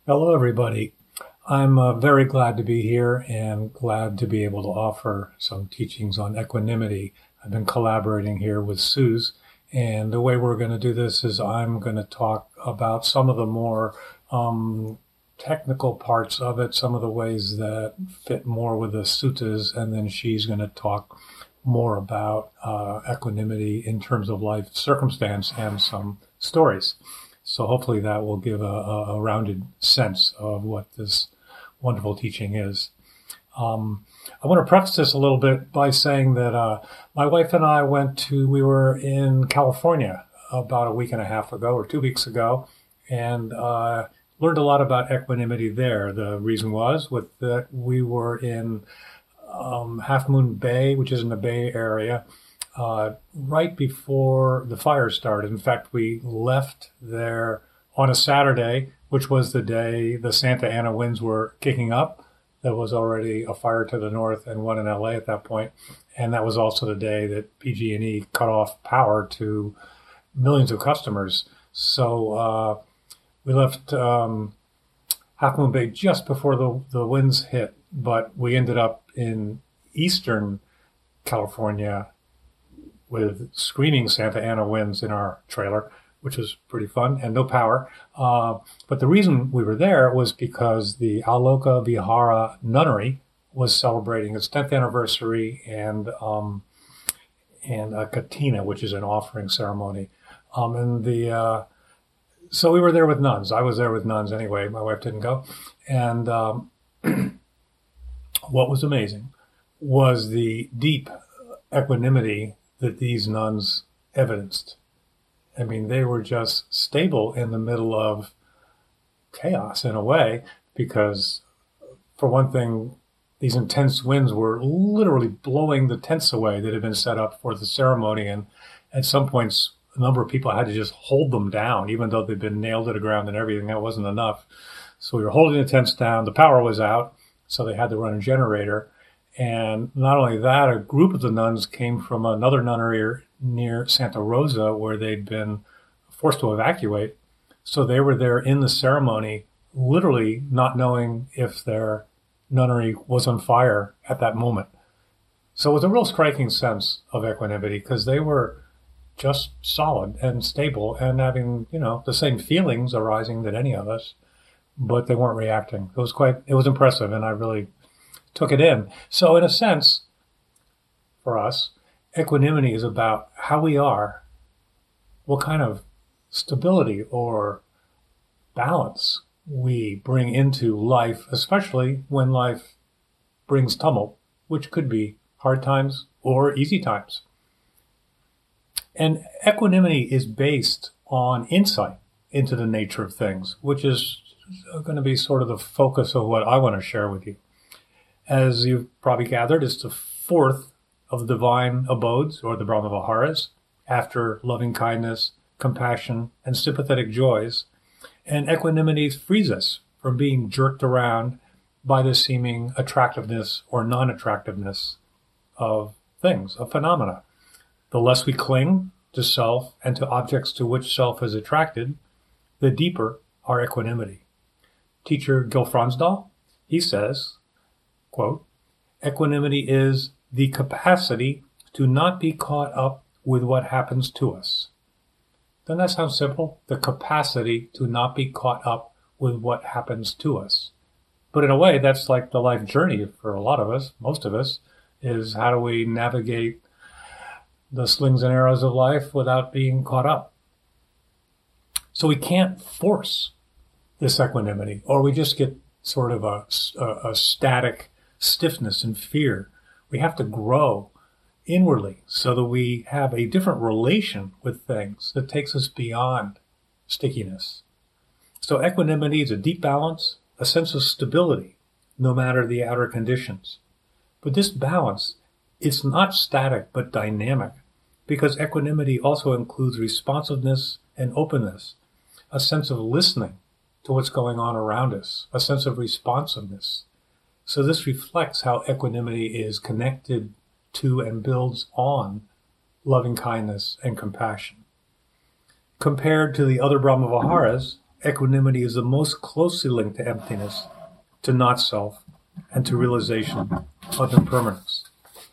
Hello, everybody. I'm very glad to be here and glad to be able to offer some teachings on equanimity. I've been collaborating here with Suze, and the way we're going to do this is I'm going to talk about some of the more technical parts of it, some of the ways that fit more with the suttas, and then she's going to talk more about equanimity in terms of life circumstance and some stories. So hopefully that will give a rounded sense of what this wonderful teaching is. I want to preface this a little bit by saying that my wife and I we were in California about a week and a half ago or 2 weeks ago, and learned a lot about equanimity there. The reason was that we were in Half Moon Bay, which is in the Bay Area, right before the fire started. In fact, we left there on a Saturday, which was the day the Santa Ana winds were kicking up. There was already a fire to the north and one in LA at that point. And that was also the day that PG&E cut off power to millions of customers. So we left Half Moon Bay just before the winds hit, but we ended up in eastern California with screaming Santa Ana winds in our trailer, which was pretty fun, and no power. But the reason we were there was because the Aloka Vihara Nunnery was celebrating its 10th anniversary and a Katina, which is an offering ceremony. So we were there with nuns. I was there with nuns anyway. My wife didn't go. And what was amazing was the deep equanimity that these nuns evidenced. I mean, they were just stable in the middle of chaos in a way, because for one thing, these intense winds were literally blowing the tents away that had been set up for the ceremony. And at some points, a number of people had to just hold them down, even though they'd been nailed to the ground and everything. That wasn't enough. So we were holding the tents down. The power was out, so they had to run a generator. And not only that, a group of the nuns came from another nunnery near Santa Rosa where they'd been forced to evacuate. So they were there in the ceremony, literally not knowing if their nunnery was on fire at that moment. So it was a real striking sense of equanimity, because they were just solid and stable and having, the same feelings arising that any of us, but they weren't reacting. It was impressive, and I really took it in. So in a sense, for us, equanimity is about how we are, what kind of stability or balance we bring into life, especially when life brings tumult, which could be hard times or easy times. And equanimity is based on insight into the nature of things, which is going to be sort of the focus of what I want to share with you. As you've probably gathered, it's the fourth of the divine abodes, or the Brahma Viharas, after loving kindness, compassion, and sympathetic joys. And equanimity frees us from being jerked around by the seeming attractiveness or non-attractiveness of things, of phenomena. The less we cling to self and to objects to which self is attracted, the deeper our equanimity. Teacher Gil Fronsdal, he says, quote, "Equanimity is the capacity to not be caught up with what happens to us." Doesn't that sound simple? The capacity to not be caught up with what happens to us. But in a way, that's like the life journey for a lot of us, most of us, is how do we navigate the slings and arrows of life without being caught up? So we can't force this equanimity, or we just get sort of a static stiffness and fear. We have to grow inwardly so that we have a different relation with things that takes us beyond stickiness. So equanimity is a deep balance, a sense of stability, no matter the outer conditions. But this balance, it's not static but dynamic, because equanimity also includes responsiveness and openness, a sense of listening to what's going on around us, a sense of responsiveness. So this reflects how equanimity is connected to and builds on loving kindness and compassion. Compared to the other Brahma Viharas, equanimity is the most closely linked to emptiness, to not self, and to realization of impermanence.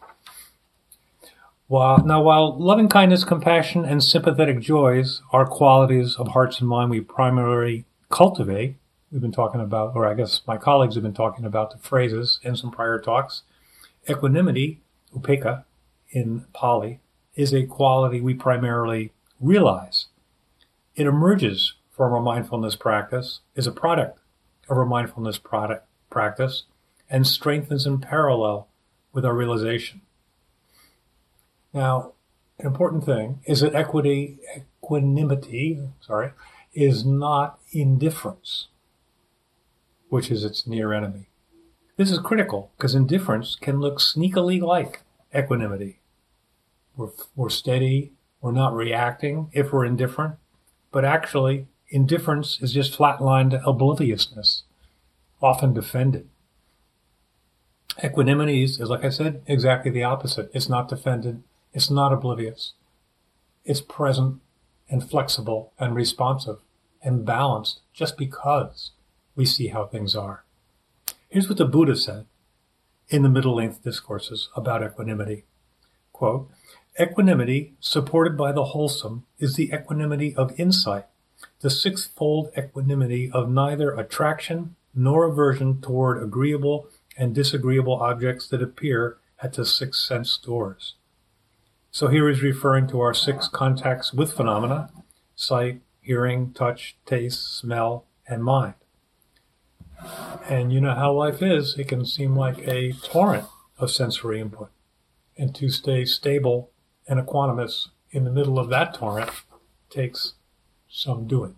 While loving kindness, compassion, and sympathetic joys are qualities of hearts and mind we primarily cultivate, we've been talking about, or I guess my colleagues have been talking about the phrases in some prior talks, equanimity, upekkha in Pali, is a quality we primarily realize. It emerges from our mindfulness practice, is a product of our mindfulness practice, and strengthens in parallel with our realization. Now, an important thing is that equanimity is not indifference, which is its near enemy. This is critical because indifference can look sneakily like equanimity. We're steady, we're not reacting if we're indifferent, but actually indifference is just flatlined obliviousness, often defended. Equanimity is, like I said, exactly the opposite. It's not defended, it's not oblivious. It's present and flexible and responsive and balanced just because we see how things are. Here's what the Buddha said in the middle-length discourses about equanimity. Quote, equanimity, supported by the wholesome, is the equanimity of insight, the sixfold equanimity of neither attraction nor aversion toward agreeable and disagreeable objects that appear at the six sense doors. So here he's referring to our six contacts with phenomena: sight, hearing, touch, taste, smell, and mind. And you know how life is. It can seem like a torrent of sensory input. And to stay stable and equanimous in the middle of that torrent takes some doing.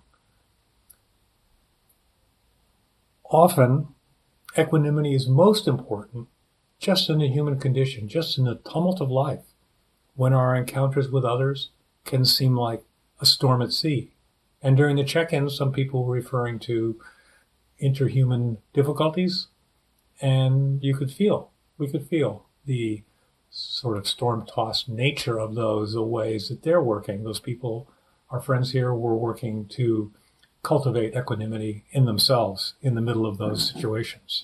Often, equanimity is most important just in the human condition, just in the tumult of life, when our encounters with others can seem like a storm at sea. And during the check-in, some people were referring to interhuman difficulties, and we could feel the sort of storm-tossed nature of those, the ways that they're working. Those people, our friends here, were working to cultivate equanimity in themselves in the middle of those situations.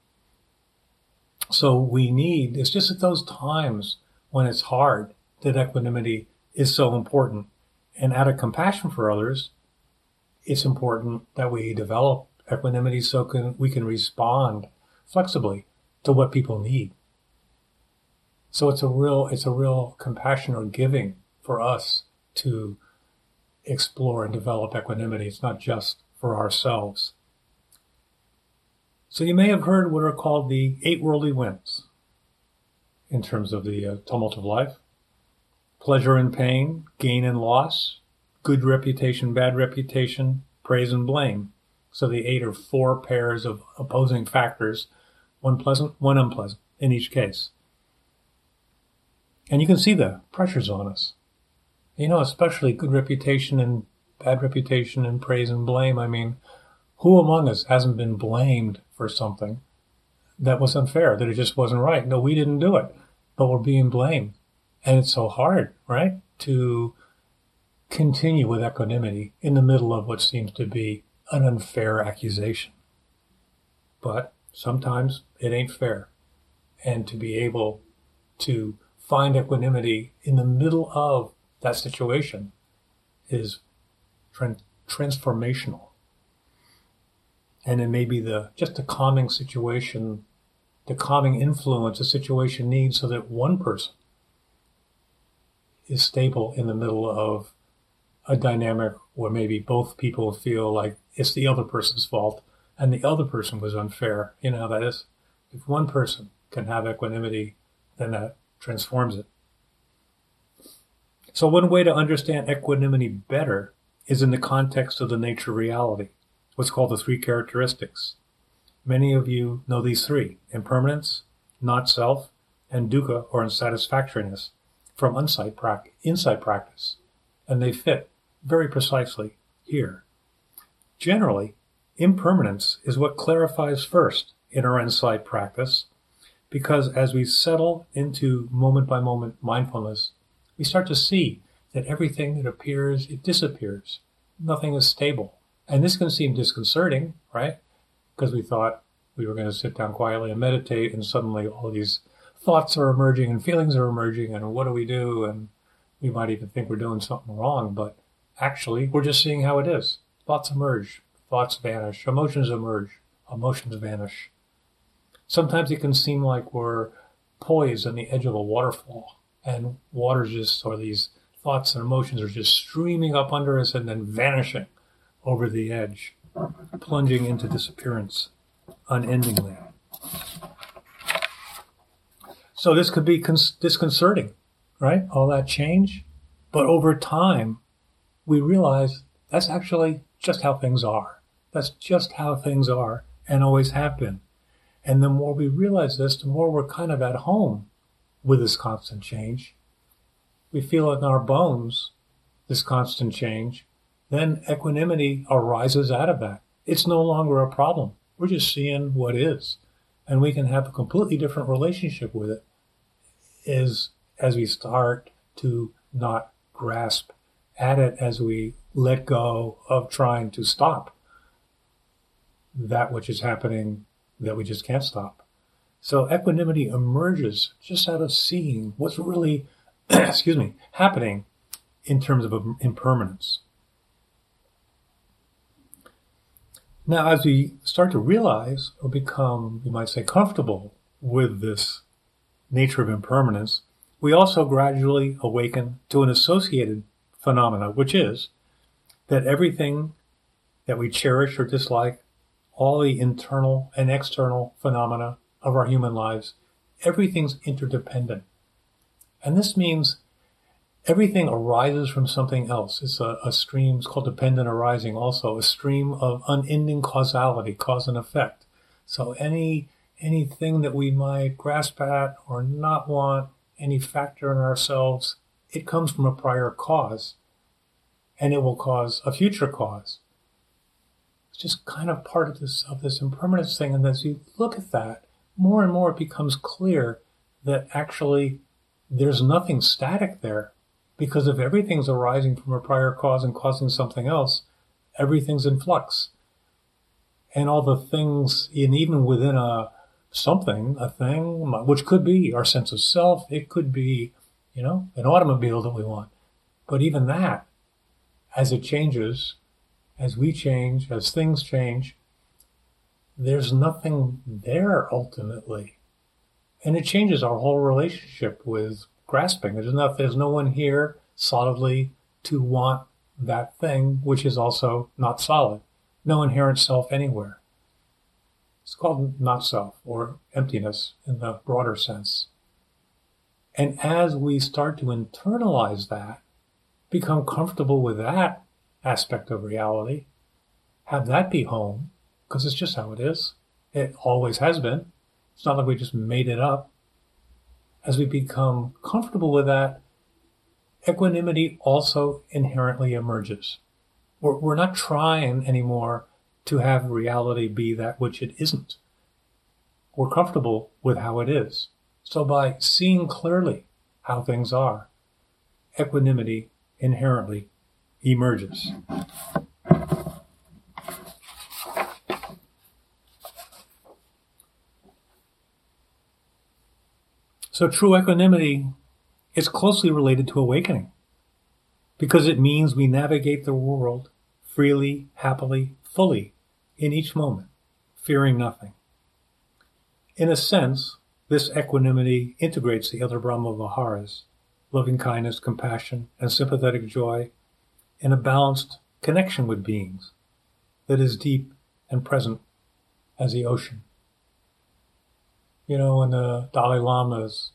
So it's just at those times when it's hard that equanimity is so important. And out of compassion for others, it's important that we develop equanimity so we can respond flexibly to what people need. So it's a real compassion or giving for us to explore and develop equanimity. It's not just for ourselves. So you may have heard what are called the 8 worldly winds in terms of the tumult of life: pleasure and pain, gain and loss, good reputation, bad reputation, praise and blame. So the 8 are 4 pairs of opposing factors, one pleasant, one unpleasant in each case. And you can see the pressures on us. Especially good reputation and bad reputation and praise and blame. I mean, who among us hasn't been blamed for something that was unfair, that it just wasn't right? No, we didn't do it, but we're being blamed. And it's so hard, right, to continue with equanimity in the middle of what seems to be an unfair accusation. But sometimes it ain't fair. And to be able to find equanimity in the middle of that situation is transformational. And it may be just a calming situation, the calming influence a situation needs so that one person is stable in the middle of a dynamic where maybe both people feel like it's the other person's fault and the other person was unfair. You know how that is? If one person can have equanimity, then that transforms it. So one way to understand equanimity better is in the context of the nature of reality, what's called the 3 characteristics. Many of you know these 3: impermanence, not self, and dukkha, or unsatisfactoriness, from insight practice. And they fit very precisely here. Generally, impermanence is what clarifies first in our insight practice, because as we settle into moment-by-moment mindfulness, we start to see that everything that appears, it disappears. Nothing is stable. And this can seem disconcerting, right? Because we thought we were going to sit down quietly and meditate, and suddenly all these thoughts are emerging and feelings are emerging, and what do we do? And we might even think we're doing something wrong, but actually we're just seeing how it is. Thoughts emerge, thoughts vanish, emotions emerge, emotions vanish. Sometimes it can seem like we're poised on the edge of a waterfall, and water's just, or these thoughts and emotions are just streaming up under us and then vanishing over the edge, plunging into disappearance unendingly. So this could be disconcerting, right? All that change. But over time, we realize that's actually just how things are. That's just how things are and always have been. And the more we realize this, the more we're kind of at home with this constant change. We feel it in our bones, this constant change. Then equanimity arises out of that. It's no longer a problem. We're just seeing what is. And we can have a completely different relationship with it as we start to not grasp at it, as we let go of trying to stop that which is happening that we just can't stop. So equanimity emerges just out of seeing what's really, happening in terms of impermanence. Now, as we start to realize or become, you might say, comfortable with this nature of impermanence, we also gradually awaken to an associated phenomena, which is that everything that we cherish or dislike, all the internal and external phenomena of our human lives, everything's interdependent. And this means everything arises from something else. It's a stream, it's called dependent arising also, a stream of unending causality, cause and effect. So anything that we might grasp at or not want, any factor in ourselves, it comes from a prior cause, and it will cause a future cause. It's just kind of part of this impermanence thing. And as you look at that, more and more it becomes clear that actually there's nothing static there, because if everything's arising from a prior cause and causing something else, everything's in flux. And all the things, and even within a thing, which could be our sense of self, it could be, an automobile that we want. But even that, as it changes, as we change, as things change, there's nothing there ultimately. And it changes our whole relationship with grasping. There's no one here solidly to want that thing, which is also not solid. No inherent self anywhere. It's called not self, or emptiness in the broader sense. And as we start to internalize that, become comfortable with that aspect of reality, have that be home, because it's just how it is. It always has been. It's not like we just made it up. As we become comfortable with that, equanimity also inherently emerges. We're not trying anymore to have reality be that which it isn't. We're comfortable with how it is. So by seeing clearly how things are, equanimity inherently emerges. So true equanimity is closely related to awakening, because it means we navigate the world freely, happily, fully, in each moment, fearing nothing. In a sense, this equanimity integrates the other Brahma Viharas, loving kindness, compassion, and sympathetic joy, in a balanced connection with beings that is deep and present as the ocean. And the Dalai Lama is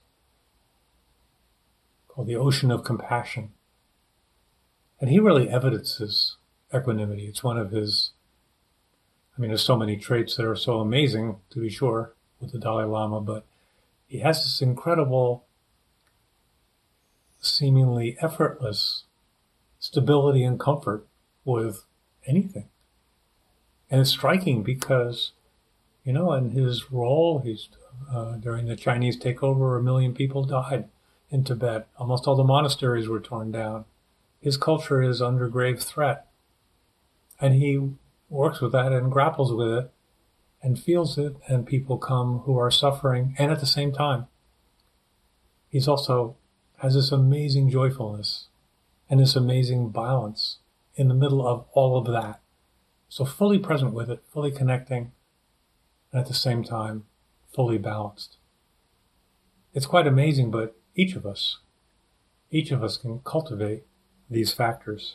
called the ocean of compassion. And he really evidences equanimity. It's one of his, there's so many traits that are so amazing, to be sure, with the Dalai Lama, but he has this incredible, seemingly effortless stability and comfort with anything. And it's striking because, in his role, during the Chinese takeover, 1 million people died in Tibet. Almost all the monasteries were torn down. His culture is under grave threat. And he works with that and grapples with it and feels it, and people come who are suffering, and at the same time, he's also has this amazing joyfulness and this amazing balance in the middle of all of that. So fully present with it, fully connecting, and at the same time, fully balanced. It's quite amazing, but each of us can cultivate these factors.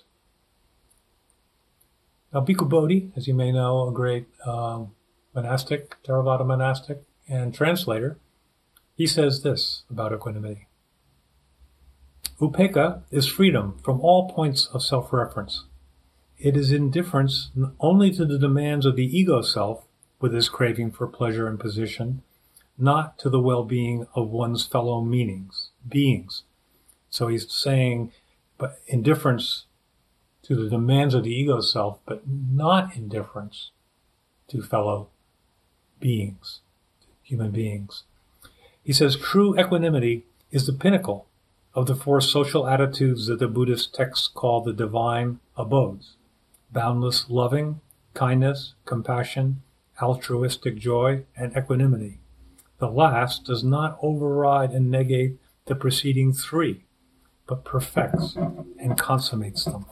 Now, Bhikkhu Bodhi, as you may know, a great monastic, Theravada monastic, and translator, he says this about equanimity. Upekkha is freedom from all points of self-reference. It is indifference only to the demands of the ego self with its craving for pleasure and position, not to the well-being of one's fellow beings. So he's saying, but indifference to the demands of the ego self, but not indifference to fellow beings, human beings. He says true equanimity is the pinnacle of the four social attitudes that the Buddhist texts call the divine abodes: boundless loving, kindness, compassion, altruistic joy, and equanimity. The last does not override and negate the preceding three, but perfects and consummates them.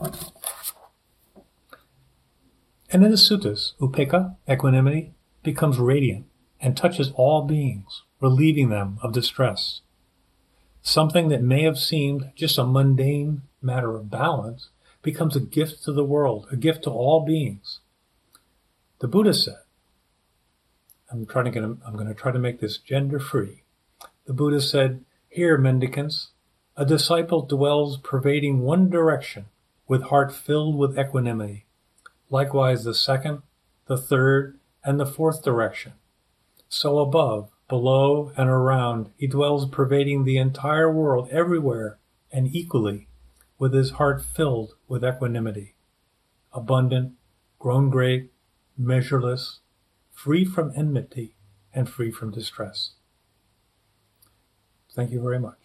And in the suttas, upekkha, equanimity, becomes radiant and touches all beings, relieving them of distress. Something that may have seemed just a mundane matter of balance becomes a gift to the world, a gift to all beings. The Buddha said, I'm going to try to make this gender-free. The Buddha said, "Here, mendicants, a disciple dwells pervading one direction with heart filled with equanimity. Likewise the second, the third, and the fourth direction. So above, below, and around, he dwells pervading the entire world everywhere and equally, with his heart filled with equanimity, abundant, grown great, measureless, free from enmity, and free from distress." Thank you very much.